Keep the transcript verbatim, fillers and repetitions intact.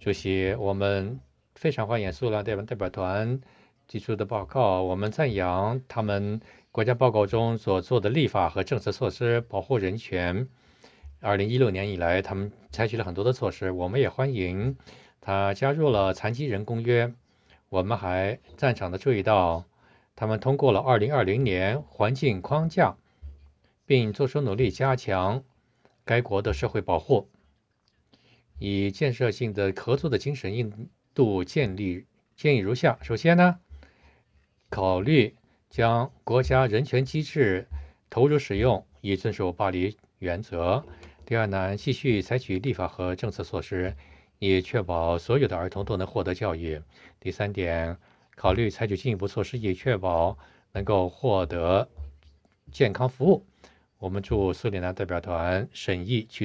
主席，我们非常欢迎苏兰代表代表团提出的报告。我们赞扬他们国家报告中所做的立法和政策措施，保护人权。二零一六年以来，他们采取了很多的措施，我们也欢迎他加入了残疾人公约。我们还赞赏的注意到，他们通过了二零二零年环境框架，并做出努力加强该国的社会保护。以建设性的合作的精神印度建立建议如下：首先呢，考虑将国家人权机制投入使用，以遵守巴黎原则。第二呢，继续采取立法和政策措施，以确保所有的儿童都能获得教育。第三点，考虑采取进一步措施，以确保能够获得健康服务。我们祝苏里南代表团审议取